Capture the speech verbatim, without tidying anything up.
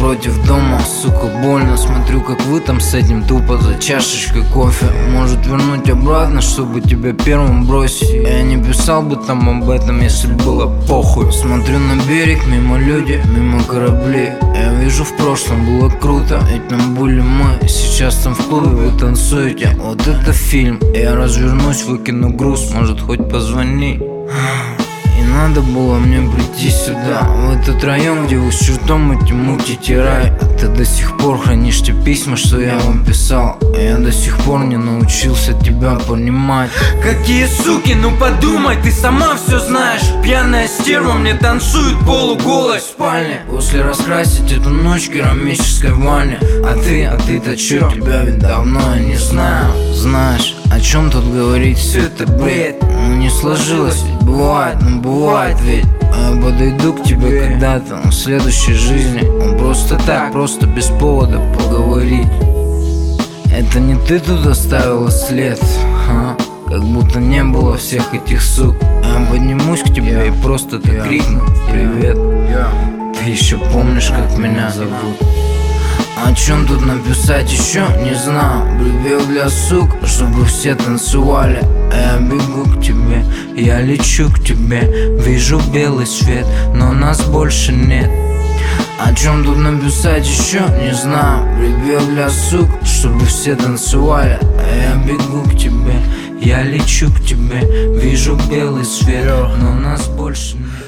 напротив дома, сука, больно. Смотрю, как вы там с этим тупо за чашечкой кофе. Может вернуть обратно, чтобы тебя первым бросить. Я не писал бы там об этом, если было похуй. Смотрю на берег, мимо люди, мимо корабли. Я вижу, в прошлом было круто, ведь там были мы. Сейчас там в клубе вы танцуете, вот это фильм. Я развернусь, выкину груз, может хоть позвони. И надо было мне прийти сюда, в этот район, где вы с чертом эти мутите рай. А ты до сих пор хранишь те письма, что я вам писал. А я до сих пор не научился тебя понимать. Какие суки, ну подумай, ты сама все знаешь. Пьяная стерва мне танцует полуголой в спальне. После раскрасить эту ночь керамической ванне. А ты, а ты-то чё? Тебя ведь давно я не знаю. Знаешь, о чем тут говорить, все это бред. Ну не сложилось, ведь бывает, ну бывает ведь. А я подойду к тебе когда-то, но в следующей жизни. Ну просто так, просто без повода поговорить. Это не ты тут оставила след, а? Как будто не было всех этих сук. Я поднимусь к тебе yeah. и просто так yeah. крикну: привет, yeah. Ты еще помнишь, как меня зовут? О чем тут написать еще, не знаю. Прибил для сук, чтобы все танцевали. А я бегу к тебе, я лечу к тебе. Вижу белый свет, но нас больше нет. О чем тут написать еще, не знаю. Прибил для сук, чтобы все танцевали. А я бегу к тебе, я лечу к тебе. Вижу белый свет, но нас больше нет.